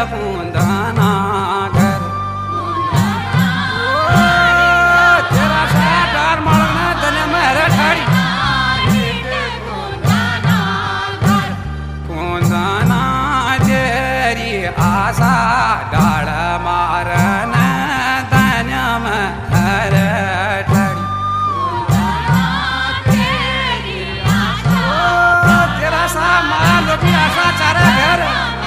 कुंदना घर तेरा साटार मळना तने मेरे ठाड़ी कुंदना तेरी आशा डाल मारन तने मेरे ठाड़ी तेरा सा मान लो भी आशा चारा घर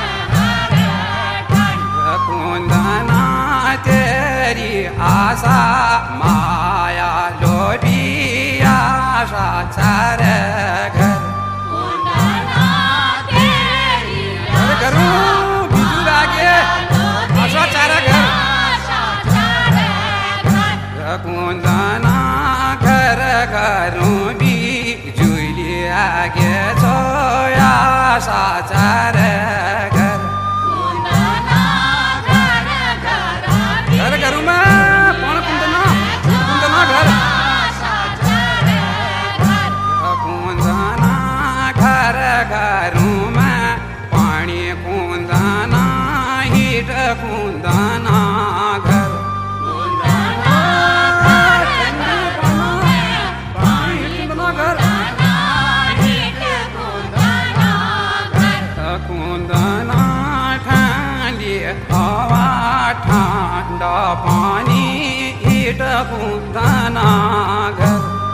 कुंदना तेरी आशा माया लोभी आशा चारे घर करूं बिजू लागे आशा चारा घर कुंदना घर करूं बिजू लागे तो आशा चारे घर करूं मैं कौन कुंदना कुंदना घर कुंदना घर करूं मैं पानी कुंदना हीट कुंदना घर कुंदना ठंडी हवा ठंडा पानी हीट कुंदना घर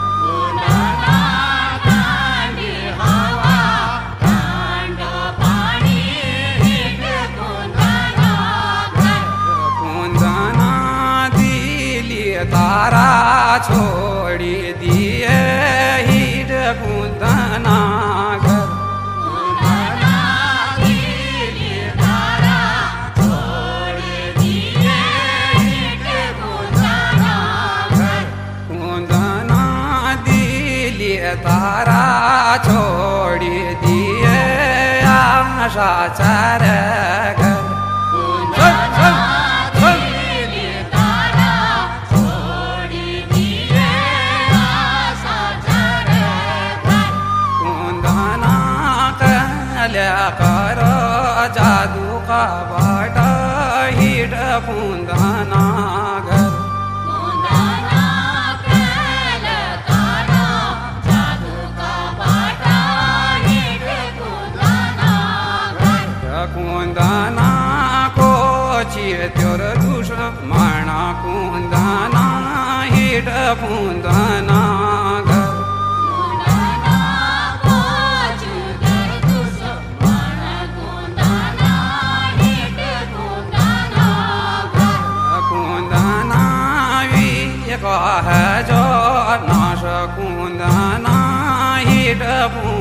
कुंदना दिली तारा छोड़ी दिए हीट कुंदना घर तारा छोड़ी दिए आशा चारे घर कुंदना कल्या करो जादू का बाटा हीट कुंदना घर कुंदना को चित्तर दुश्मन कुंदना हीट कुंदना घर कुंदना वी कह जो नाश कुंदना हीट